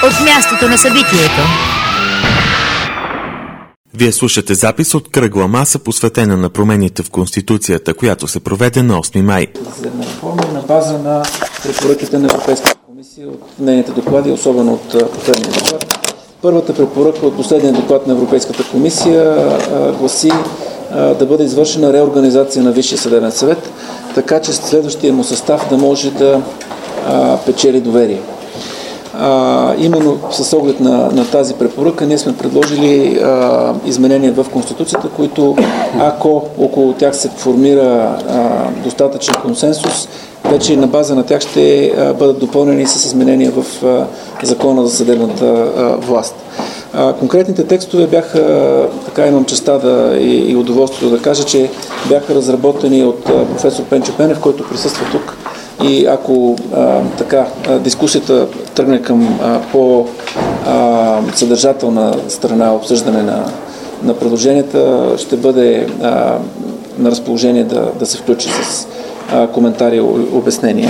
от мястото на събитието. Вие слушате запис от кръгла маса, посветена на промените в Конституцията, която се проведе на 8 май. Съдебна реформа на база на препоръките на Европейската комисия от нейните доклади, особено от последния доклад. Първата препоръка от последния доклад на Европейската комисия гласи да бъде извършена реорганизация на Висшия съдебен съвет, така че следващия му състав да може да печели доверие. Именно с оглед на тази препоръка ние сме предложили изменения в Конституцията, които, ако около тях се формира достатъчен консенсус, вече на база на тях ще бъдат допълнени с изменения в Закона за съдебната власт. Конкретните текстове бяха, така имам честа и удоволствието да кажа, че бяха разработени от професор Пенчо Пенев, който присъства тук. И ако дискусията тръгне към по-съдържателна страна, обсъждане на предложенията, ще бъде на разположение да се включи с коментари и обяснения.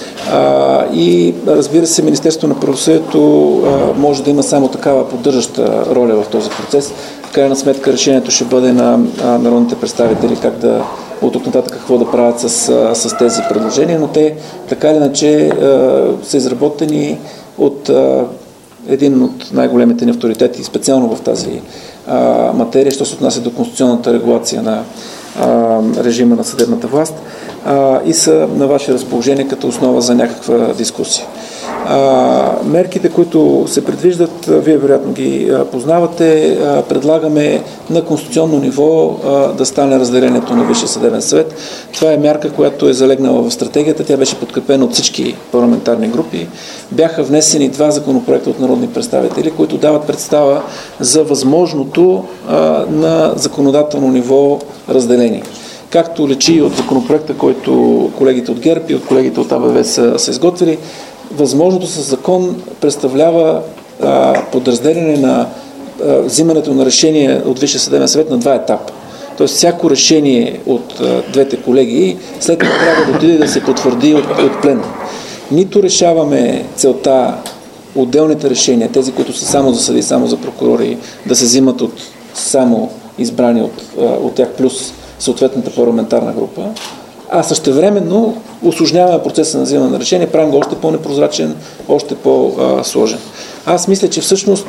И разбира се, Министерството на правосъдието може да има само такава поддържаща роля в този процес. В крайна сметка решението ще бъде на народните представители как да от тук нататък какво да правят с тези предложения, но те така или иначе са изработени от един от най-големите ни авторитети, специално в тази материя, що се отнася до конституционната регулация на режима на съдебната власт и са на ваше разположение като основа за някаква дискусия. Мерките, които се предвиждат, вие вероятно ги познавате. Предлагаме на конституционно ниво да стане разделението на Висшия съдебен съвет. Това е мярка, която е залегнала в стратегията. Тя беше подкрепена от всички парламентарни групи. Бяха внесени 2 законопроекта от народни представители, които дават представа за възможното на законодателно ниво разделение. Както личи от законопроекта, който колегите от ГЕРБ и от колегите от АБВ са изготвили, възможното със закон представлява подразделяне на взимането на решение от Висшия съдебен съвет на 2 етапа. Тоест всяко решение от двете колегии след това трябва да отиде да се потвърди от пленум. Нито решаваме целта отделните решения, тези, които са само за съдии, само за прокурори, да се взимат от само избрани от тях плюс съответната парламентарна група, а същевременно усложняваме процеса на взимане на решение, правим го още по-непрозрачен, още по-сложен. Аз мисля, че всъщност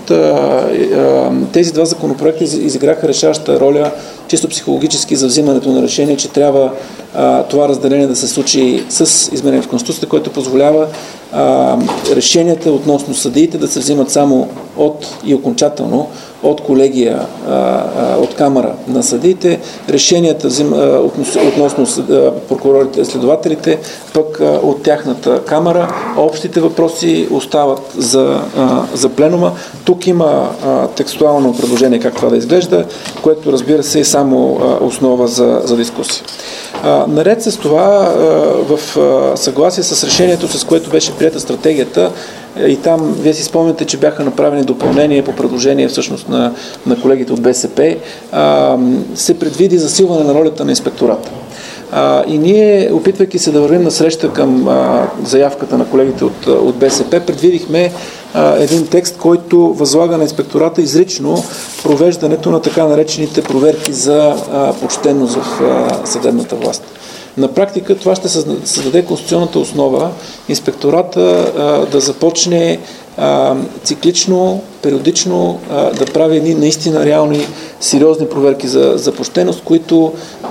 тези 2 законопроекта изиграха решаваща роля чисто психологически за взимането на решение, че трябва това разделение да се случи с изменение в Конституцията, което позволява решенията относно съдиите да се взимат само и окончателно от колегия, от камара на съдиите, решенията относно прокурорите, следователите, пък от тяхната камара, общите въпроси остават за пленума. Тук има текстуално предложение как това да изглежда, което разбира се е само основа за дискусия. Наред с това, в съгласие с решението, с което беше приета стратегията, и там, вие си спомняте, че бяха направени допълнения по предложение всъщност на колегите от БСП, се предвиди засилване на ролята на инспектората. И ние, опитвайки се да вървим на среща към заявката на колегите от БСП, предвидихме един текст, който възлага на инспектората изрично провеждането на така наречените проверки за почтенност в съдебната власт. На практика това ще създаде конституционната основа инспектората да започне циклично, периодично да прави едни наистина реални, сериозни проверки за почтеност, които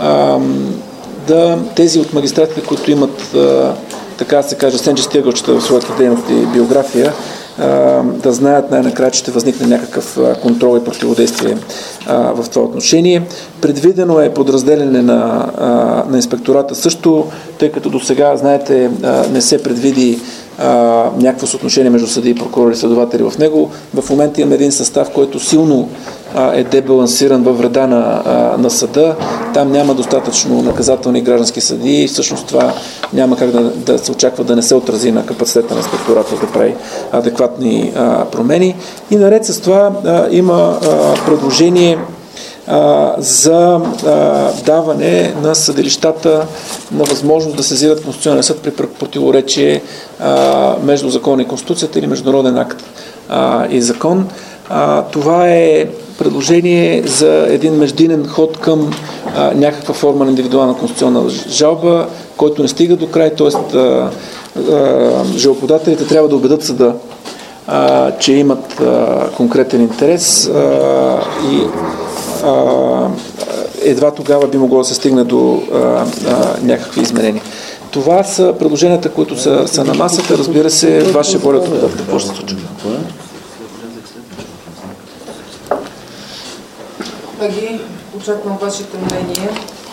тези от магистратите, които имат, така да се каже, сенчести ъгълчета в своята дейност и биография, да знаят най-накрая, че ще възникне някакъв контрол и противодействие в това отношение. Предвидено е подразделяне на инспектората също, тъй като до сега, знаете, не се предвиди някакво съотношение между съдии и прокурори и следователи в него. В момента имаме един състав, който силно е дебалансиран във вреда на съда. Там няма достатъчно наказателни и граждански съдии и всъщност това няма как да се очаква да не се отрази на капацитета на инспектората да прави адекватни промени. И наред с това има предложение за даване на съдилищата на възможност да сезират Конституционния съд при противоречие между закон и Конституцията или международен акт и закон. Това е предложение за един междинен ход към някаква форма на индивидуална конституционна жалба, който не стига до край, т.е. жалбоподателите трябва да убедят съда, че имат конкретен интерес и едва тогава би могло да се стигне до някакви изменения. Това са предложенията, които са на масата. Разбира се, ваша воля да какво ще се случва. Колеги, очаквам вашите мнения.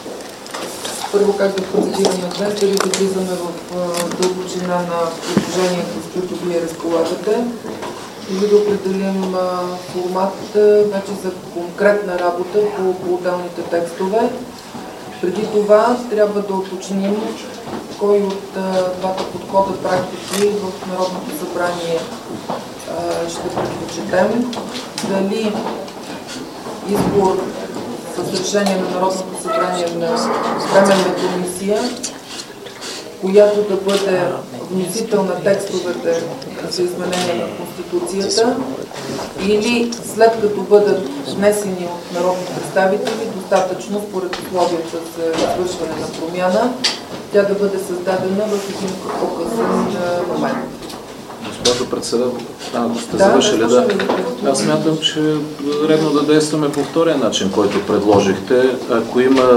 Първо, как да процедираме днес, дали да влизаме в дълбочина на предложението, с които вие разполагате, или да определим формат за конкретна работа по отделните текстове. Преди това трябва да уточним кой от двата подхода практики в Народното събрание ще предпочетем. Дали избор с решение на Народното събрание на временна комисия, която да бъде вносител на текстовете за изменение на Конституцията, или след като бъдат внесени от народни представители, достатъчно според условията за извършване на промяна, тя да бъде създадена в един по-късен момент. Госпожо председател, ако сте завършили, да. Аз смятам, че е редно да действаме по втория начин, който предложихте. Ако има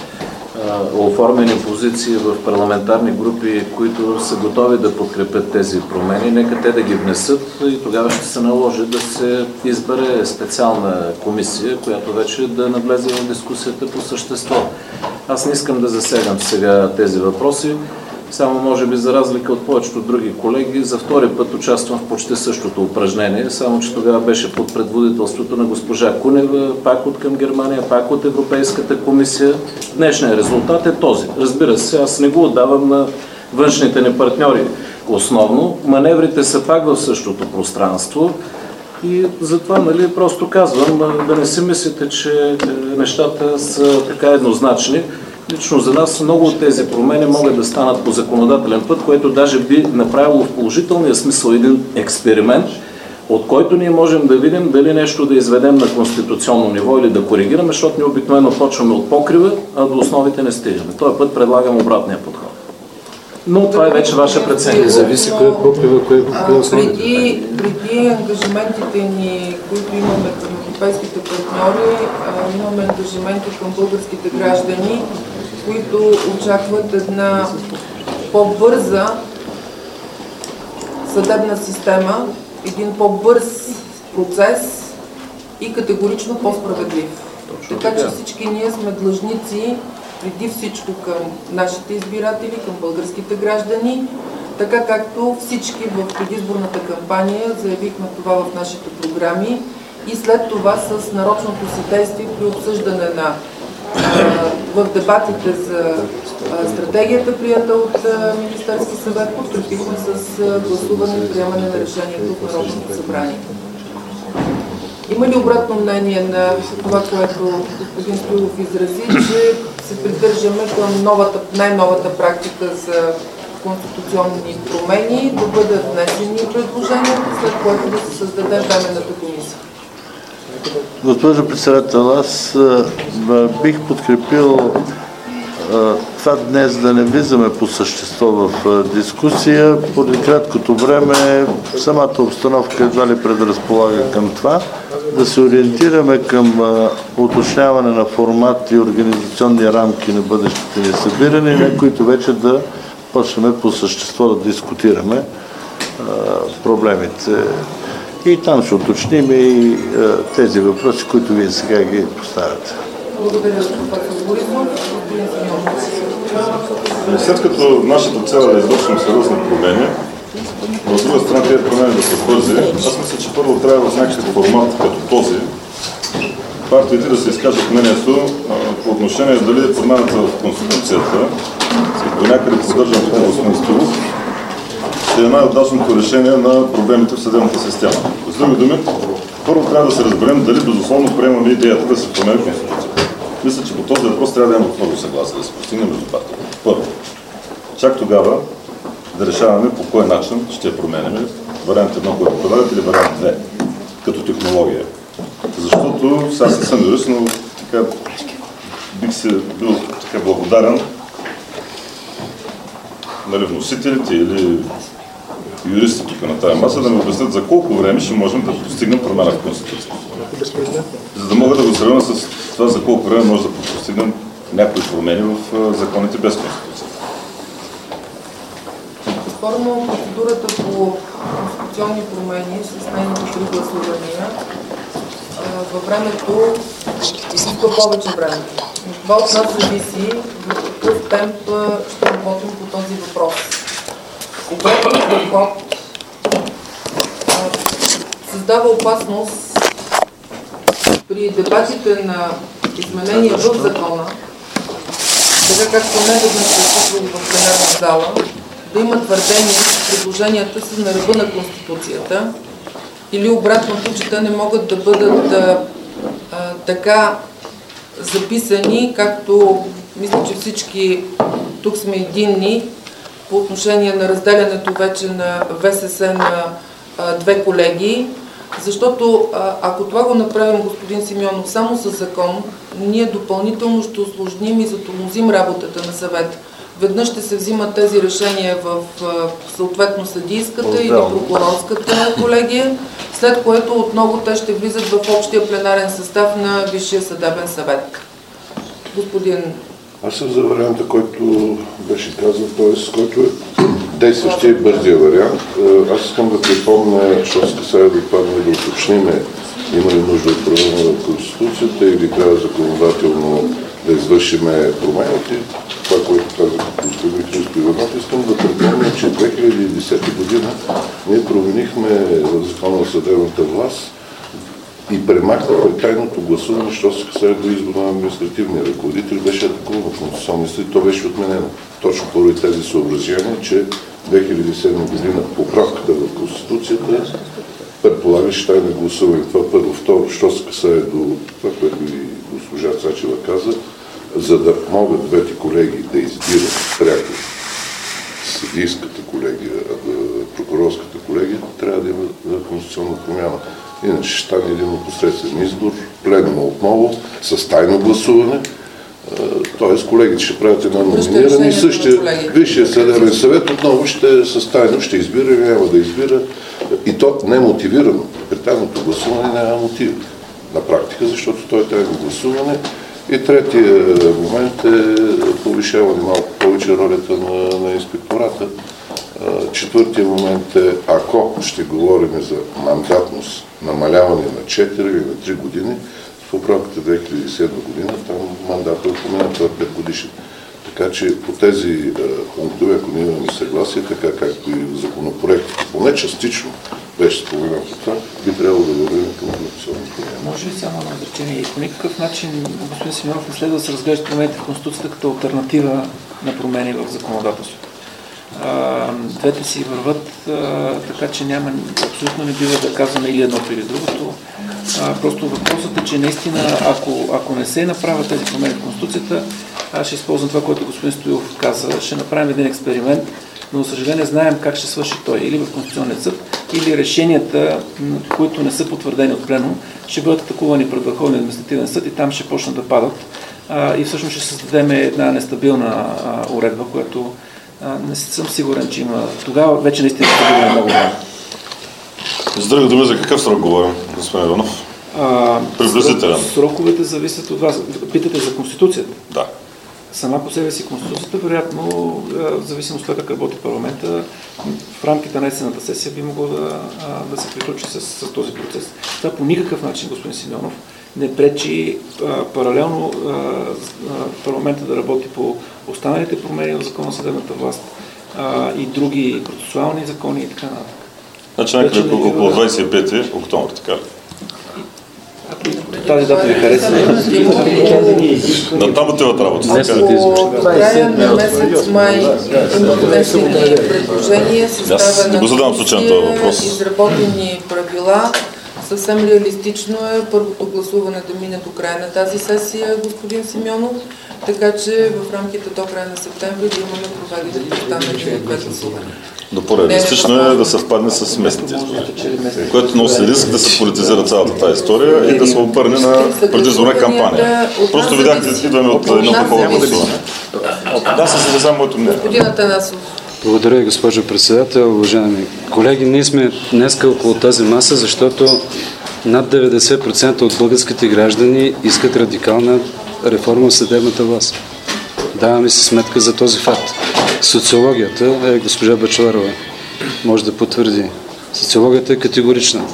оформени позиции в парламентарни групи, които са готови да подкрепят тези промени, нека те да ги внесат и тогава ще се наложи да се избере специална комисия, която вече да навлезе в дискусията по същество. Аз не искам да засягам сега тези въпроси. Само може би за разлика от повечето други колеги, за втори път участвам в почти същото упражнение, само че тогава беше под предводителството на госпожа Кунева, пак от към Германия, пак от Европейската комисия. Днешният резултат е този. Разбира се, аз не го отдавам на външните ни партньори основно. Маневрите са пак в същото пространство и затова просто казвам, да не си мислите, че нещата са така еднозначни. Лично за нас много от тези промени могат да станат по законодателен път, което даже би направило в положителния смисъл един експеримент, от който ние можем да видим дали нещо да изведем на конституционно ниво или да коригираме, защото ние обикновено почваме от покрива, а до основите не стигаме. Този път предлагам обратния подход. Но това е вече ваша преценка. Зависи кое е покрива, кое е основите. Преди ангажиментите ни, които имаме към европейските партньори, имаме ангажименти към българските граждани, които очакват една по-бърза съдебна система, един по-бърз процес и категорично по-справедлив. Така че всички ние сме длъжници преди всичко към нашите избиратели, към българските граждани, така както всички в предизборната кампания заявихме това в нашите програми и след това с нарочното си действие при обсъждане в дебатите за стратегията, прията от Министерски съвет, подкрепихме с гласуване и приемане на решението в Народното събрание. Има ли обратно мнение на това, което господин Стоилов изрази, че се придържаме към най-новата практика за конституционни промени, да бъдат внесени предложенията, след което да се създаде временната комисия? Госпожо председател, аз бих подкрепил това днес да не влизаме по същество в дискусия. Поради краткото време самата обстановка едва ли предразполага към това. Да се ориентираме към уточняване на формат и организационни рамки на бъдещите ни събирания, на които вече да почнем по същество да дискутираме проблемите. И там ще уточним и тези въпроси, които вие сега ги поставяте. Благодаря за това. След като нашата цел е да извършим сериозни промени, от друга страна тези промени да са бързи, аз мисля, че първо трябва в някакъв формат като този партиите да се изкажат мнението по отношение дали промяната в Конституцията, до някъде поддържам това господин Стоилов, е най-удачното решение на проблемите в съдебната система. С други думи, Първо трябва да се разберем дали безусловно приемаме идеята да се промени Конституцията. Мисля, че по този въпрос трябва да имаме отново съгласие, да се постигне между партиите. Първо. Чак тогава да решаваме по кой начин ще я променяме. Вариант 1, който предлагате, или вариант 2, като технология. Защото сега не съм юрист, но така, бих се бил така благодарен вносителите или юристи тук на тази маса да ми обяснят за колко време ще можем да постигнем промяна в Конституцията. За да мога да го сравня с това за колко време може да постигнем някои промени в законите без Конституция. Безспорно, процедурата по конституционни промени с нейните 3 гласувания във времето изисква повече време. Това от нас зависи в какъв темп ще работим по този въпрос. Обратният подход създава опасност при дебатите на изменения в закона, така както не веднъж се случвало в пленарна зала, да има твърдение, че предложенията са на ръба на Конституцията или обратното, че те не могат да бъдат така записани, както мисля, че всички тук сме единни по отношение на разделянето вече на ВСС на 2 колегии, защото ако това го направим, господин Симеонов, само със закон, ние допълнително ще усложним и затормозим работата на съвет. Веднъж ще се взимат тези решения в съответно съдийската или прокурорската колегия, след което отново те ще влизат в общия пленарен състав на Висшия съдебен съвет. Господин... Аз съм за варианта, който беше казан, т.е. който е действащия и бързия вариант. Аз искам да припомня, що се касае до това да уточниме има ли нужда от промяна в Конституцията или трябва законодателно да извършиме промените. Това, което казах господин Христо Иванов, искам да припомня, че 2010 година ние променихме в Закона за съдебната власт и премахнахме тайното гласуване, що се касае до избора на административния ръководител, беше атакувано в Конституционния съд и то беше отменено. Точно поради тези съображения, че 2007 година поправката в Конституцията предполагаше тайно гласуване. Това първо. Второ, що се касае до това, което и госпожа Цачева каза, за да могат двете колеги да избират пряко съдийската колегия, прокурорската колегия, трябва да има конституционна промяна. Иначе ще стане един непосредствен избор, пленума отново, с тайно гласуване. Т.е. колегите ще правят едно номиниране и същия Висшия съдебен съвет отново ще с тайно ще избира или няма да избира. И то не е мотивирано. При тайното гласуване няма мотив на практика, защото то е тайно гласуване. И третия момент е повишаване малко повече ролята на инспектората. Четвъртия момент е, ако ще говорим за мандатност, намаляване на 4 или на 3 години, в поправката 2007 година, там мандата е упоменат, това е 5 годишен. Така че по тези пунктове, ако ние имаме съгласие, така както и в законопроектите, поне частично беше споменато това, би трябвало да вървим към конституционни промени. Може ли само на изречение? И по никакъв начин, господин Симеонов, не следва да се разглеждат промените в Конституцията като алтернатива на промени в законодателството. Двете си върват, така че няма, абсолютно не бива да казваме или едното или другото. Просто въпросът е, че наистина, ако не се направят тези промени в Конституцията, аз ще използвам това, което господин Стоилов каза, ще направим един експеримент, но за съжаление знаем как ще свърши той. Или в Конституционния съд, или решенията, които не са потвърдени от пленум, ще бъдат атакувани пред Върховния административен съд и там ще почнат да падат. И всъщност ще създадем една нестабилна уредба, която не съм сигурен, че има. Тогава вече наистина ще бъде много време. С други думи, за какъв срок говорим, господин Иванов? Приблизителен. Сроковете зависят от вас. Питате за Конституцията? Да. Сама по себе си Конституцията, вероятно, в зависимост от това как работи парламента, в рамките на есенната сесия би могло да се приключи с този процес. Това по никакъв начин, господин Симеонов, не пречи паралелно парламента да работи по останалите промени в Закона за съдебната власт и други процесуални закони и така нататък. Значи някъде около 25 октомври, така ли? Тази дата ви хареса? На там отиват работа. Ако края на месец май има внесени предложения, съставена комисия, изработени правила, Съвсем реалистично е първото гласуване да мине до края на тази сесия, господин Симеонов, така че в рамките до края на септември да имаме проведени останали две гласувания. Но по-реалистично е да съвпадне с местните избори, което носи риск да се политизира цялата тази история и да се обърне на предизборна кампания. Просто видяхте, идваме от едно такова гласуване. Да, се завезам моето мнение. Господин Атанасов. Благодаря, госпожо председател. Уважаеми колеги, ние сме днес около тази маса, защото над 90% от българските граждани искат радикална реформа в съдебната власт. Даваме си сметка за този факт. Социологията, госпожа Бъчварова може да потвърди, социологията е категорична.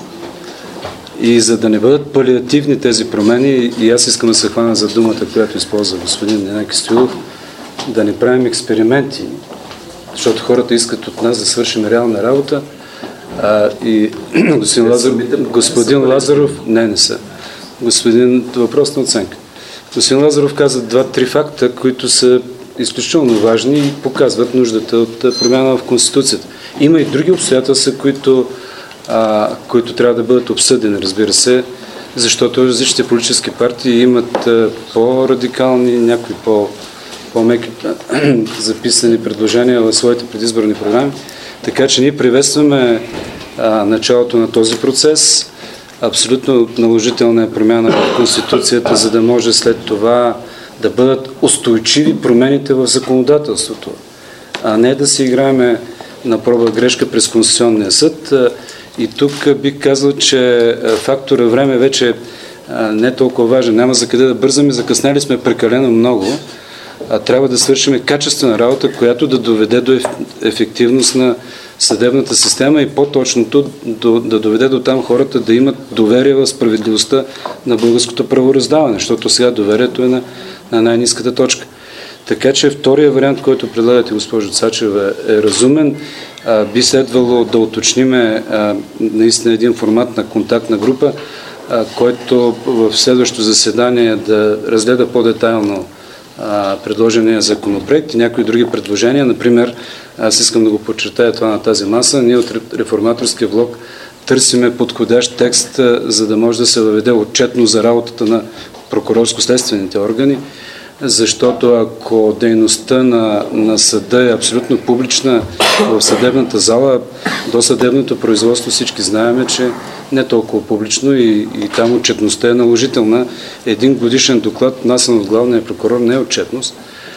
И за да не бъдат палиативни тези промени, и аз искам да се хвана за думата, която използва господин Янаки Стоилов, да не правим експерименти, защото хората искат от нас да свършим реална работа. И господин Лазаров, не са. Въпрос на оценка. Господин Лазаров каза 2-3 факта, които са изключително важни и показват нуждата от промяна в Конституцията. Има и други обстоятелства, които трябва да бъдат обсъдени, разбира се, защото различните политически партии имат по-радикални, някои по-меки записани предложения в своите предизборни програми. Така че ние приветстваме началото на този процес. Абсолютно наложителна е промяна в Конституцията, за да може след това да бъдат устойчиви промените в законодателството, а не да си играеме на проба грешка през Конституционния съд. И тук бих казал, че фактора време вече не е толкова важен. Няма за къде да бързаме, закъснели сме прекалено много. Трябва да свършим качествена работа, която да доведе до ефективност на съдебната система и по-точното да доведе до там хората да имат доверие в справедливостта на българското правораздаване, защото сега доверието е на най-ниската точка. Така че втория вариант, който предлагате, госпожо Цачева, е разумен. Би следвало да уточниме наистина един формат на контактна група, който в следващото заседание да разгледа по-детайлно предложения законопроект и някои други предложения. Например, аз искам да го подчертая това на тази маса. Ние от Реформаторския блок търсиме подходящ текст, за да може да се въведе отчетно за работата на прокурорско-следствените органи, защото ако дейността на съда е абсолютно публична в съдебната зала, до съдебното производство всички знаем, че не толкова публично и там отчетността е наложителна. Един годишен доклад, внасян от главния прокурор, не е отчетност.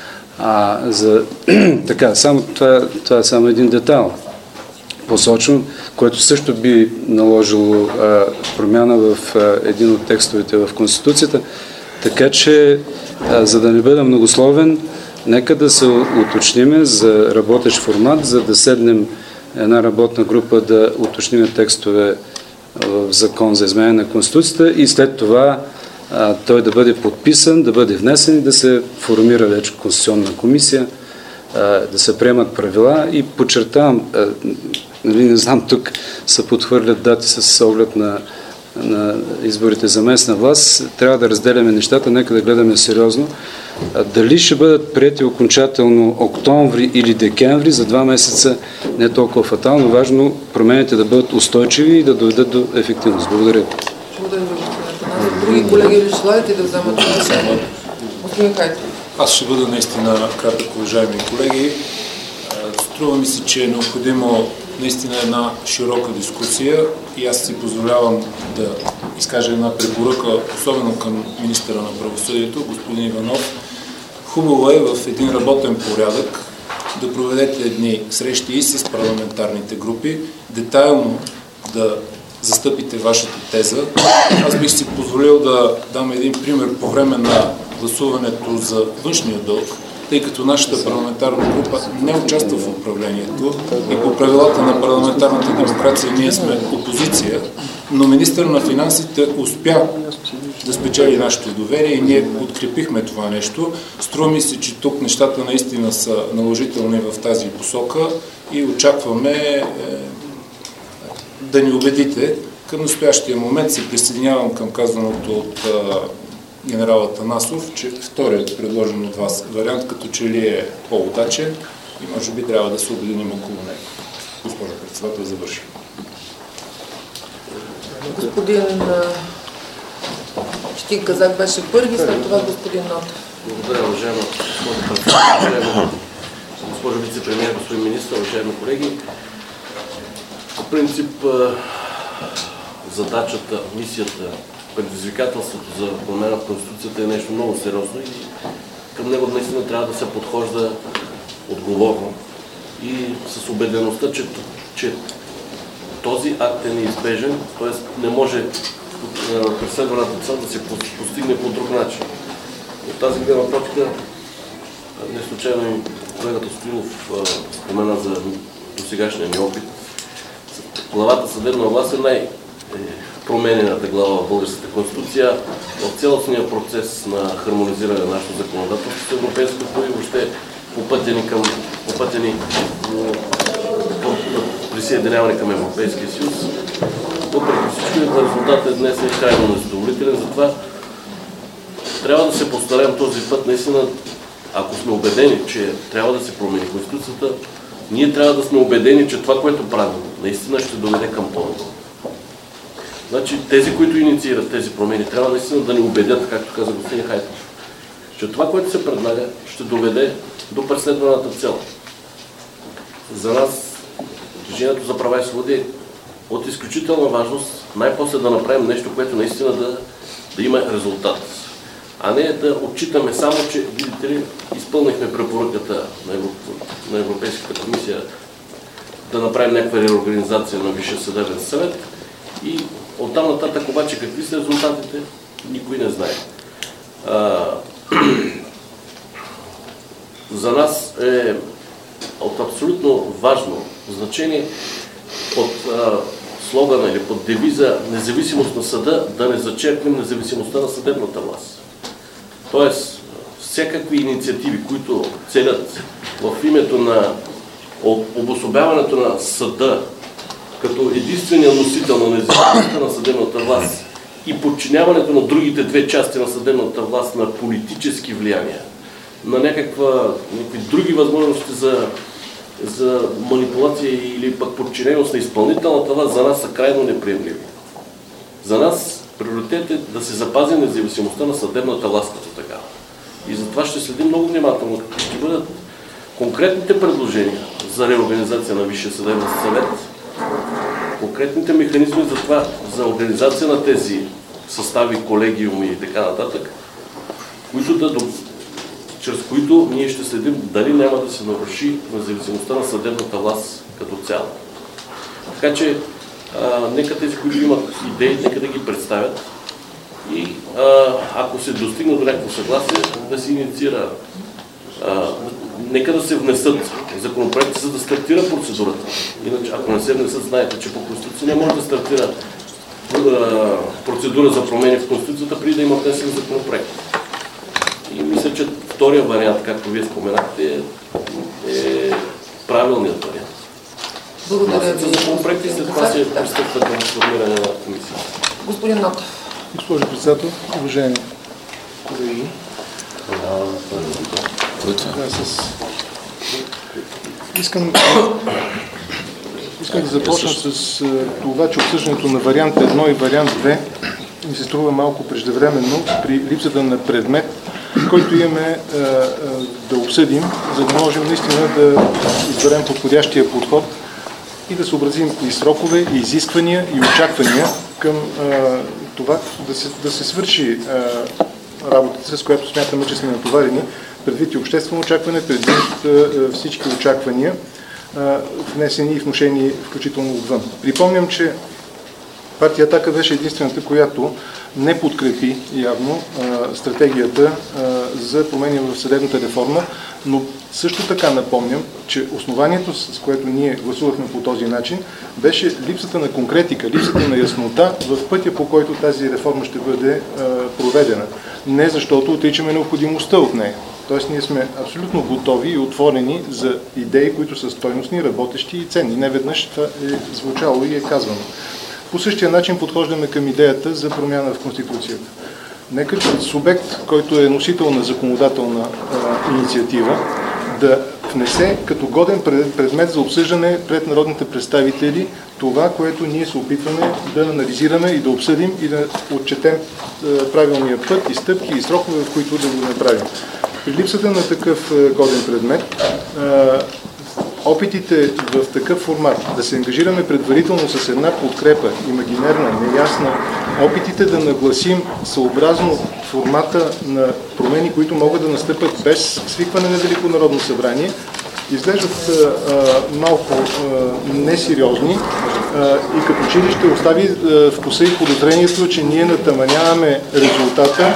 Това е само един детайл. Посочвам, което също би наложило промяна в един от текстовете в Конституцията. Така че, за да не бъда многословен, нека да се уточниме за работещ формат, за да седнем една работна група да уточним текстове в закон за изменение на Конституцията и след това той да бъде подписан, да бъде внесен и да се формира вече Конституционна комисия, да се приемат правила и подчертавам, не знам, тук се подхвърлят дати с оглед на изборите за местна власт, трябва да разделяме нещата, нека да гледаме сериозно. Дали ще бъдат приети окончателно октомври или декември, за 2 месеца не е толкова фатално. Важно промените да бъдат устойчиви и да доведат до ефективност. Благодаря. Благодаря, господин Атанасов. Други колеги ли желаете да вземат отношение? Господин Хайтов. Аз ще бъда наистина кратък, уважаеми колеги. Струва ми се, че е необходимо наистина една широка дискусия и аз си позволявам да изкажа една препоръка, особено към министъра на правосъдието, господин Иванов. Хубаво е в един работен порядък да проведете едни срещи и с парламентарните групи, детайлно да застъпите вашата теза. Аз бих си позволил да дам един пример по време на гласуването за външния дълг, тъй като нашата парламентарна група не участва в управлението и по правилата на парламентарната демокрация ние сме опозиция, но министър на финансите успя да спечели нашето доверие и ние подкрепихме това нещо. Струва ми се, че тук нещата наистина са наложителни в тази посока и очакваме да ни убедите. Към настоящия момент се присъединявам към казаното от генерал Атанасов, че вторият предложен от вас вариант като че ли е по-удачен и може би трябва да се обединим около него. Госпожа председател, завърши. Господин Четин Казак беше първи, след това господин Нотев. Благодаря, уважаема госпожо председател, уважаема госпожо вице-премиер, господин министър, уважаеми колеги. По принцип, задачата, мисията, предизвикателството за промяна в Конституцията е нещо много сериозно и към него наистина трябва да се подхожда отговорно и с убедеността, че този акт е неизбежен, т.е. не може преследваната цел да се постигне по друг начин. От тази гледна точка, не случайно и колегата Стоилов спомена за досегашния ни опит. Главата съдебна власт е най-променената глава в българската конституция. В цялостния процес на хармонизиране на нашето законодателство с европейското и въобще попътени присъединяване към Европейския съюз. Въпреки всичко, резултатът днес е крайно незадоволителен, затова трябва да се постараем този път наистина, ако сме убедени, че трябва да се промени Конституцията, ние трябва да сме убедени, че това, което правим, наистина ще доведе към по-добро. Значи тези, които инициират тези промени, трябва наистина да ни убедят, както каза господин Хайтов, че това, което се предлага, ще доведе до преследваната цел. За нас, Движението за права и свободи, е от изключителна важност най-после да направим нещо, което наистина да има резултат. А не да отчитаме само, че, видите ли, изпълнихме препоръката на Европейската комисия да направим някаква реорганизация на Висшия съдебен съвет и оттам нататък обаче какви са резултатите, никой не знае. За нас е от абсолютно важно значение под слогана или под девиза независимост на съда да не зачеркнем независимостта на съдебната власт. Тоест, всякакви инициативи, които целят в името на обособяването на съда като единствения носител на независимостта на съдебната власт и подчиняването на другите две части на съдебната власт на политически влияния, на някакви други възможности за манипулация или пък подчиненост на изпълнителната власт, за нас са крайно неприемливи. За нас приоритет е да се запази независимостта на съдебната власт като такава. И затова ще следим много внимателно какви ще бъдат конкретните предложения за реорганизация на Висшия съдебен съвет, конкретните механизми за това, за организация на тези състави, колегиуми и така нататък, чрез които ние ще следим дали няма да се наруши независимостта на съдебната власт като цяло. Така че, нека тези, които имат идеи, нека да ги представят и ако се достигне до някакво съгласие, да се инициира, нека да се внесат законопроекти, за да стартира процедурата. Иначе, ако не се внесат, знаете, че по Конституция не може да стартира процедура за промени в Конституцията, преди да има внесен законопроект. И мисля, че втория вариант, както вие споменахте, е правилният вариант. Благодаря ви. Законопроекти след това се пристъпва към формиране на комисия. Господин Нотев. Госпожо председател, уважаеми колеги, искам да започна с това, че обсъждането на вариант 1 и вариант 2 ми се струва малко преждевременно при липсата на предмет, който имаме да обсъдим, за да можем наистина да изберем подходящия подход и да съобразим и срокове, и изисквания, и очаквания към това да се свърши работата, с която смятаме, че сме натоварени, предвид и обществено очакване, предвид всички очаквания, внесени и внушени включително отвън. Припомням, че партия Атака беше единствената, която не подкрепи явно стратегията за промени в съдебната реформа, но също така напомням, че основанието, с което ние гласувахме по този начин, беше липсата на конкретика, липсата на яснота в пътя, по който тази реформа ще бъде проведена. Не защото отричаме необходимостта от нея. Тоест ние сме абсолютно готови и отворени за идеи, които са стойностни, работещи и ценни. Не веднъж това е звучало и е казвано. По същия начин подхождаме към идеята за промяна в Конституцията. Нека субект, който е носител на законодателна инициатива, да внесе като годен предмет за обсъждане пред народните представители това, което ние се опитваме да анализираме и да обсъдим и да отчетем правилния път и стъпки и срокове, в които да го направим. При липсата на такъв годен предмет, опитите в такъв формат да се ангажираме предварително с една подкрепа, имагинерна, неясна, опитите да нагласим съобразно формата на промени, които могат да настъпят без свикване на Велико народно събрание, изглеждат малко несериозни и като че ли ще остави вкуса и подозрението, че ние натаманяваме резултата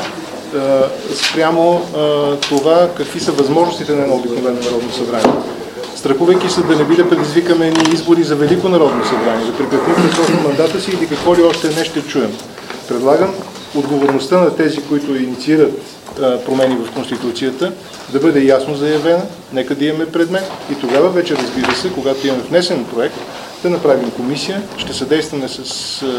спрямо това какви са възможностите на едно обикновено народно събрание. Страхувайки се да не би да предизвикаме ни избори за Велико народно събрание, да прекратим предсрочно мандата си или какво ли още не ще чуем. Предлагам отговорността на тези, които инициират промени в Конституцията, да бъде ясно заявена, нека да имаме предмет и тогава вече, разбира се, когато имаме внесен проект, да направим комисия, ще съдействаме с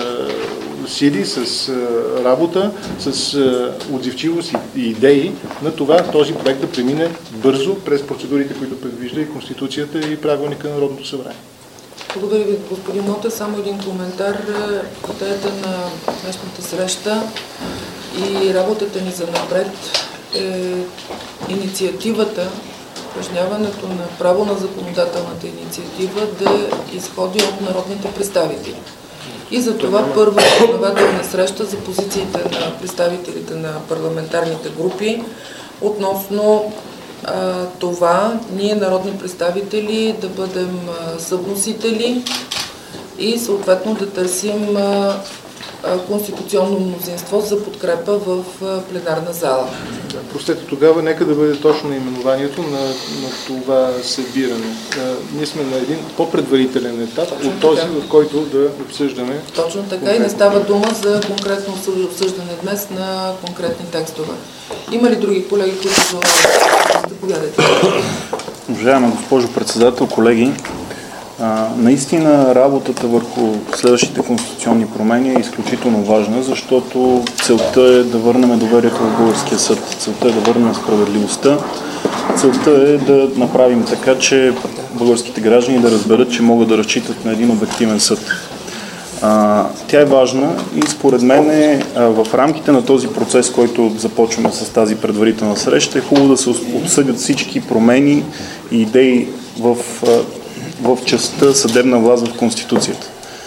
сили, с работа, с отзивчивост и идеи на това този проект да премине бързо през процедурите, които предвижда и Конституцията и правилника на Народното събрание. Благодаря ви, господин Мотев. Само един коментар. Идеята на днешната среща и работата ни за напред е инициативата, упражняването на право на законодателната инициатива да изходи от народните представители. И за това първа основателна среща за позициите на представителите на парламентарните групи относно това ние, народни представители, да бъдем съвносители и съответно да търсим конституционно мнозинство за подкрепа в пленарна зала. Простете, тогава нека да бъде точно наименованието на това събиране. Ние сме на един по-предварителен етап от този, в който да обсъждаме. Точно така и не става дума за конкретно обсъждане днес на конкретни текстове. Има ли други колеги, които желаят да заповядат? Уважаема госпожо председател, колеги, наистина работата върху следващите конституционни промени е изключително важна, защото целта е да върнем доверието в българския съд. Целта е да върнем справедливостта. Целта е да направим така, че българските граждани да разберат, че могат да разчитат на един обективен съд. Тя е важна и според мен в рамките на този процес, който започваме с тази предварителна среща, е хубаво да се обсъдят всички промени и идеи в частта съдебна власт в Конституцията.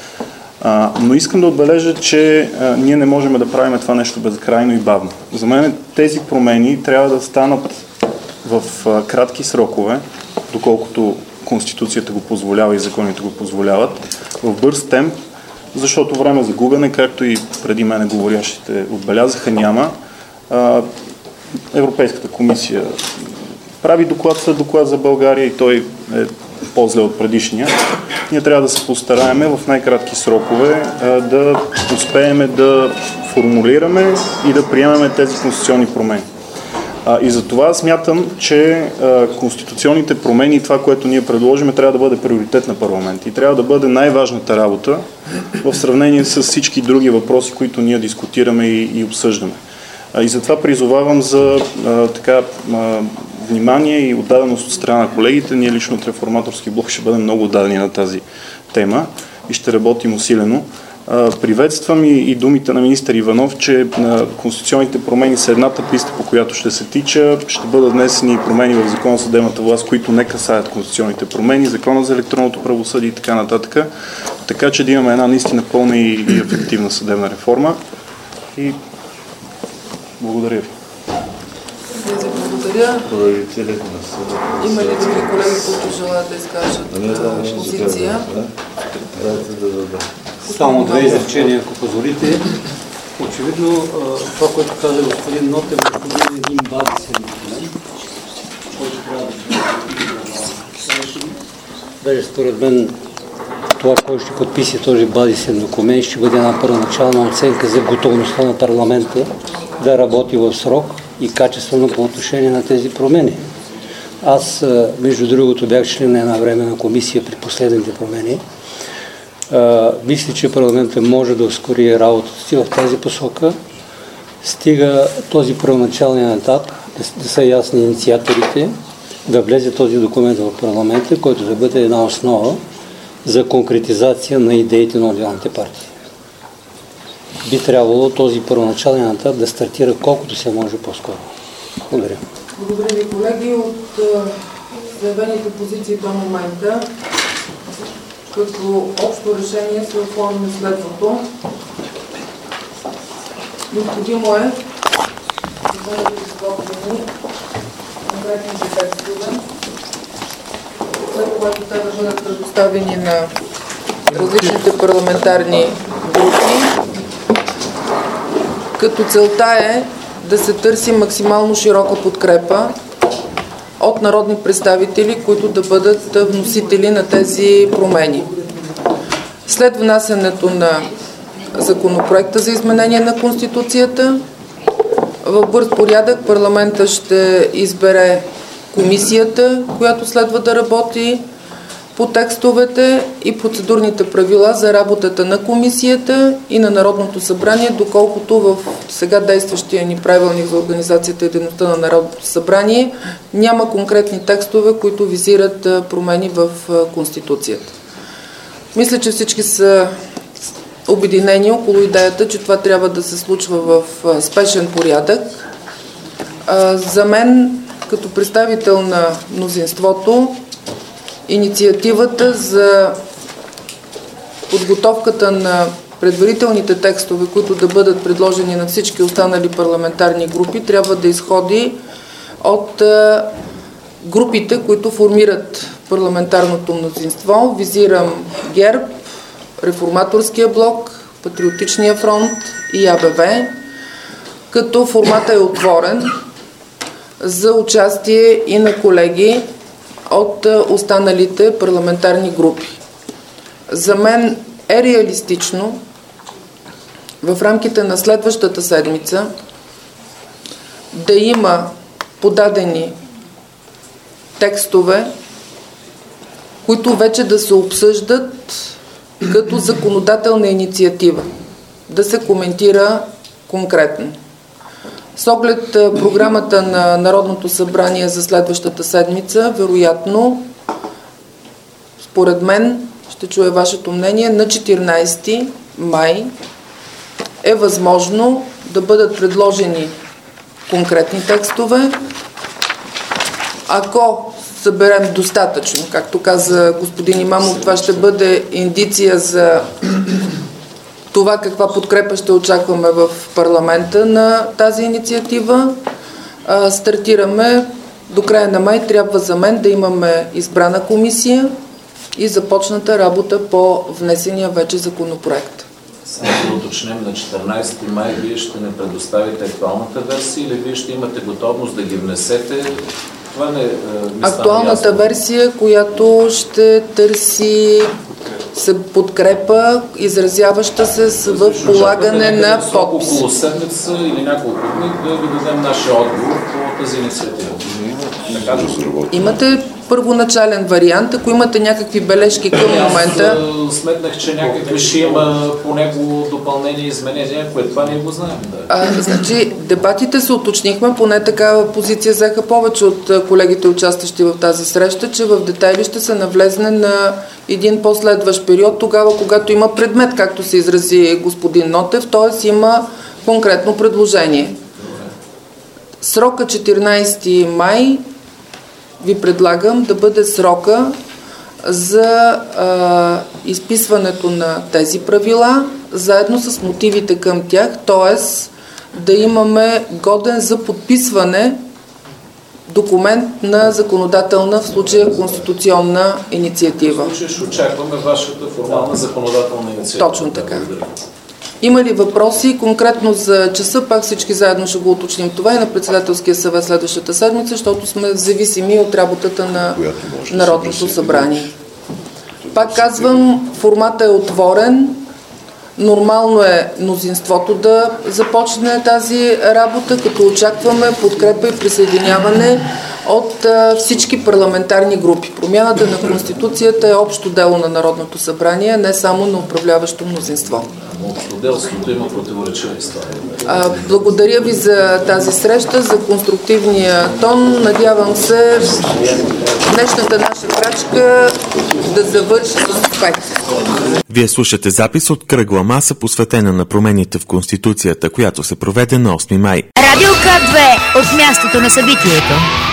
Но искам да отбележа, че ние не можем да правим това нещо безкрайно и бавно. За мен тези промени трябва да станат в кратки срокове, доколкото Конституцията го позволява и законите го позволяват, в бърз темп, защото време за губене, както и преди мене говорящите отбелязаха, няма. Европейската комисия прави доклад за България и той е по-зле от предишния. Ние трябва да се постараем в най-кратки срокове да успеем да формулираме и да приемаме тези конституционни промени. И за това смятам, че конституционните промени и това, което ние предложим, трябва да бъде приоритет на парламент и трябва да бъде най-важната работа в сравнение с всички други въпроси, които ние дискутираме и обсъждаме. И затова призовавам за внимание и отдаденост от страна на колегите. Ние лично от Реформаторски блок ще бъдем много отдадени на тази тема и ще работим усилено. Приветствам и думите на министър Иванов, че конституционните промени са едната писта, по която ще се тича. Ще бъдат внесени промени в Закона за съдебната власт, които не касаят конституционните промени, Закона за електронното правосъдие и така нататък. Така че да имаме една наистина пълна и ефективна съдебна реформа. И благодаря ви. Благодаря. Има ли други колеги, които желаят да изкажат позиция? Само две изречения, ако позволите. Очевидно, това, което каза господин Нотев, е един базисен документ, който трябва да даже според мен това, който ще подпише този базисен документ, ще бъде една първоначална оценка за готовността на парламента да работи в срок и качествено по отношение на тези промени. Аз, между другото, бях член на една временна комисия при последните промени. Мисля, че парламентът може да ускори работата си в тази посока. Стига този първоначален етап да са ясни инициаторите да влезе този документ в парламента, който да бъде една основа за конкретизация на идеите на отделните партии. Би трябвало този първоначален етап да стартира колкото се може по-скоро. Благодаря. Благодаря ви, колеги. От заявените позиции до момента, като общо решение се оформи следвато. Необходимо е да бъдат изготвени конкретните текстове, след което те да бъдат предоставени на различните парламентарни групи, като целта е да се търси максимално широка подкрепа от народни представители, които да бъдат вносители на тези промени. След внасянето на законопроекта за изменение на Конституцията, в бърз порядък парламента ще избере комисията, която следва да работи по текстовете и процедурните правила за работата на комисията и на Народното събрание, доколкото в сега действащия ни правилник за организацията и дейността на Народното събрание няма конкретни текстове, които визират промени в Конституцията. Мисля, че всички са обединени около идеята, че това трябва да се случва в спешен порядък. За мен, като представител на мнозинството, инициативата за подготовката на предварителните текстове, които да бъдат предложени на всички останали парламентарни групи, трябва да изходи от групите, които формират парламентарното мнозинство. Визирам ГЕРБ, Реформаторския блок, Патриотичния фронт и АБВ, като формата е отворен за участие и на колеги от останалите парламентарни групи. За мен е реалистично в рамките на следващата седмица да има подадени текстове, които вече да се обсъждат като законодателна инициатива, да се коментира конкретно. С оглед програмата на Народното събрание за следващата седмица, вероятно, според мен, ще чуя вашето мнение, на 14 май е възможно да бъдат предложени конкретни текстове. Ако съберем достатъчно, както каза господин Имамов, това ще бъде индиция за това каква подкрепа ще очакваме в парламента на тази инициатива. Стартираме до края на май. Трябва за мен да имаме избрана комисия и започната работа по внесения вече законопроект. Само да уточним, на 14 май вие ще не предоставите актуалната версия или вие ще имате готовност да ги внесете? Това не актуалната версия, която ще търси подкрепа, изразяваща се в полагане на подпис. Около седмица или няколко дни да ви дадем нашия отговор по тази инициатива. Имате първоначален вариант, ако имате някакви бележки към момента. Аз сметнах, че някакви ще има по него допълнение и изменения, което това ние го знаем. Да. Значи, дебатите се уточнихме, поне такава позиция взеха повече от колегите, участващи в тази среща, че в детайли ще се навлезне на един последващ период, тогава когато има предмет, както се изрази господин Нотев, т.е. има конкретно предложение. Срока 14 май ви предлагам да бъде срока за изписването на тези правила, заедно с мотивите към тях, т.е. да имаме годен за подписване документ на законодателна, в случая конституционна инициатива. В случая ще очакваме вашата формална законодателна инициатива. Точно така. Има ли въпроси конкретно за часа? Пак всички заедно ще го уточним това и на председателския съвет следващата седмица, защото сме зависими от работата на Народното събрание. Пак казвам, формата е отворен. Нормално е мнозинството да започне тази работа, като очакваме подкрепа и присъединяване от всички парламентарни групи. Промяната на Конституцията е общо дело на Народното събрание, не само на управляващо мнозинство. законодателството има противоречиви стави. Благодаря ви за тази среща, за конструктивния тон. Надявам се днешната наша крачка да завърши с успех. Вие слушате запис от кръгла маса, посветена на промените в Конституцията, която се проведе на 8 май. Радио К2 от мястото на събитието.